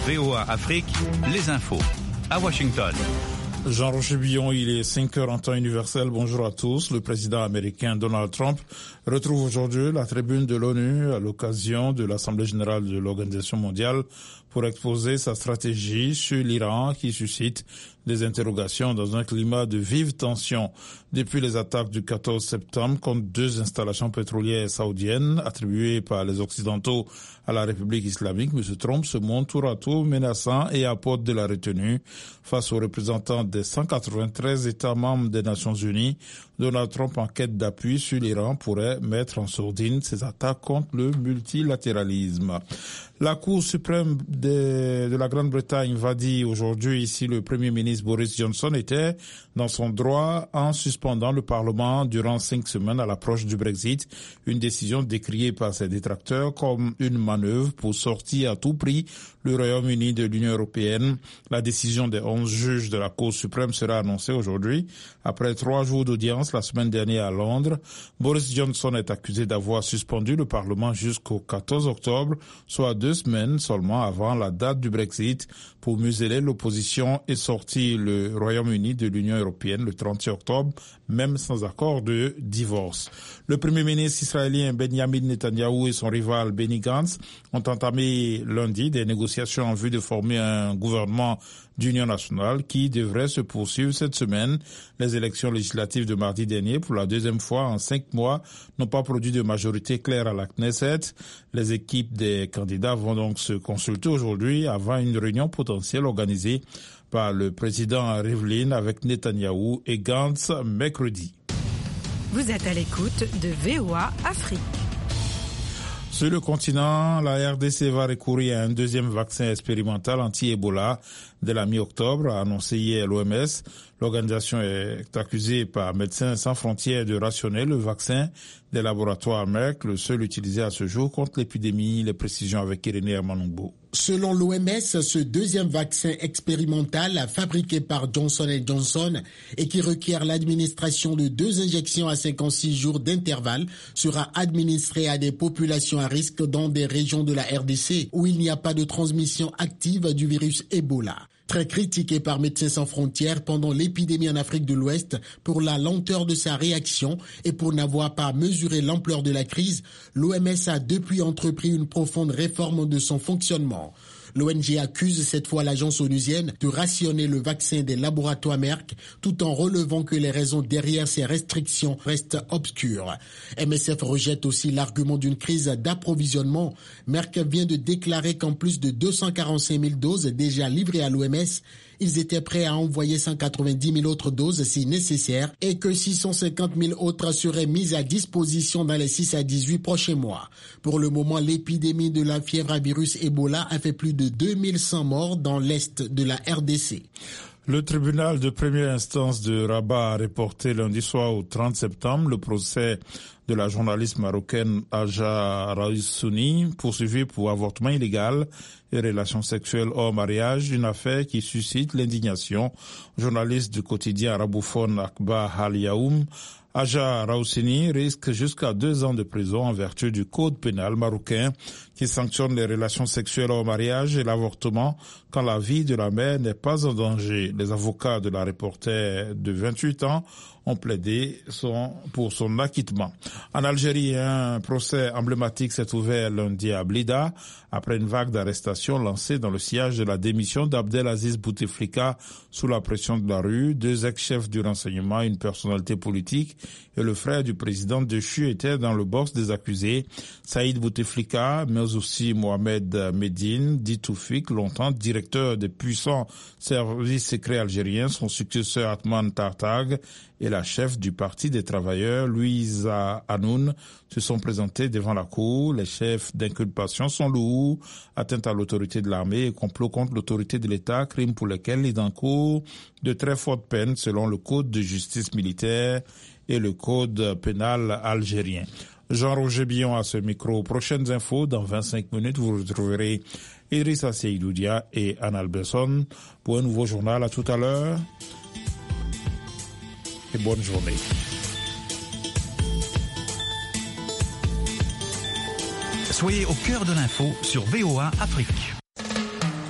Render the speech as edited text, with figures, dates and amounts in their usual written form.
VOA Afrique, les infos. À Washington. Jean-Roger Billon, il est 5h en temps universel. Bonjour à tous. Le président américain Donald Trump retrouve aujourd'hui la tribune de l'ONU à l'occasion de l'Assemblée générale de l'Organisation mondiale pour exposer sa stratégie sur l'Iran qui suscite des interrogations dans un climat de vive tension. Depuis les attaques du 14 septembre contre 2 installations pétrolières saoudiennes attribuées par les Occidentaux à la République islamique, M. Trump se montre tour à tour menaçant et apporte de la retenue face aux représentants des 193 États membres des Nations Unies. Donald Trump, en quête d'appui sur l'Iran, pourrait mettre en sourdine ses attaques contre le multilatéralisme. La Cour suprême de la Grande-Bretagne va dire aujourd'hui si le Premier ministre Boris Johnson était dans son droit en suspendant le Parlement durant 5 semaines à l'approche du Brexit, une décision décriée par ses détracteurs comme une manœuvre pour sortir à tout prix le Royaume-Uni de l'Union européenne. La décision des 11 juges de la Cour suprême sera annoncée aujourd'hui. Après 3 jours d'audience la semaine dernière à Londres, Boris Johnson est accusé d'avoir suspendu le Parlement jusqu'au 14 octobre, soit 2 semaines seulement avant la date du Brexit, pour museler l'opposition et sortir le Royaume-Uni de l'Union européenne le 30 octobre, même sans accord de divorce. Le Premier ministre israélien Benjamin Netanyahou et son rival Benny Gantz ont entamé lundi des négociations en vue de former un gouvernement d'union nationale qui devrait se poursuivre cette semaine. Les élections législatives de mardi dernier, pour la 2e fois en 5 mois, n'ont pas produit de majorité claire à la Knesset. Les équipes des candidats vont donc se consulter aujourd'hui avant une réunion potentielle organisée par le président Rivlin avec Netanyahou et Gantz mercredi. Vous êtes à l'écoute de VOA Afrique. Sur le continent, la RDC va recourir à un 2e vaccin expérimental anti-Ebola dès la mi-octobre, a annoncé hier l'OMS. L'organisation est accusée par Médecins sans frontières de rationner le vaccin des laboratoires Merck, le seul utilisé à ce jour contre l'épidémie. Les précisions avec Irénée Hermanungbo. Selon l'OMS, ce 2e vaccin expérimental fabriqué par Johnson & Johnson et qui requiert l'administration de 2 injections à 56 jours d'intervalle sera administré à des populations à risque dans des régions de la RDC où il n'y a pas de transmission active du virus Ebola. Très critiqué par Médecins sans frontières pendant l'épidémie en Afrique de l'Ouest pour la lenteur de sa réaction et pour n'avoir pas mesuré l'ampleur de la crise, l'OMS a depuis entrepris une profonde réforme de son fonctionnement. L'ONG accuse cette fois l'agence onusienne de rationner le vaccin des laboratoires Merck tout en relevant que les raisons derrière ces restrictions restent obscures. MSF rejette aussi l'argument d'une crise d'approvisionnement. Merck vient de déclarer qu'en plus de 245 000 doses déjà livrées à l'OMS, ils étaient prêts à envoyer 190 000 autres doses si nécessaire et que 650 000 autres seraient mises à disposition dans les 6 à 18 prochains mois. Pour le moment, l'épidémie de la fièvre à virus Ebola a fait plus de 2100 morts dans l'est de la RDC. Le tribunal de première instance de Rabat a reporté lundi soir au 30 septembre le procès de la journaliste marocaine Aja Raissouni, poursuivie pour avortement illégal et relations sexuelles hors mariage, une affaire qui suscite l'indignation. Journaliste du quotidien arabophone Akhbar Al Yaoum, Aja Raissouni risque jusqu'à 2 ans de prison en vertu du code pénal marocain qui sanctionne les relations sexuelles hors mariage et l'avortement quand la vie de la mère n'est pas en danger. Les avocats de la reporter de 28 ans ont plaidé pour son acquittement. En Algérie, un procès emblématique s'est ouvert lundi à Blida après une vague d'arrestations lancée dans le sillage de la démission d'Abdelaziz Bouteflika sous la pression de la rue. 2 ex-chefs du renseignement, une personnalité politique et le frère du président déchu étaient dans le box des accusés. Saïd Bouteflika, mais aussi Mohamed Medine, dit Toufik, longtemps directeur des puissants services secrets algériens, son successeur Atman Tartag et la chef du Parti des travailleurs, Louisa Hanoun, se sont présentés devant la cour. Les chefs d'inculpation sont lourds: atteinte à l'autorité de l'armée et complot contre l'autorité de l'État, crimes pour lesquels il encourt de très fortes peines selon le code de justice militaire et le code pénal algérien. Jean-Roger Billon à ce micro. Prochaines infos, dans 25 minutes, vous retrouverez Idrissa Seydoudia et Anne Alberson pour un nouveau journal. À tout à l'heure et bonne journée. Soyez au cœur de l'info sur VOA Afrique.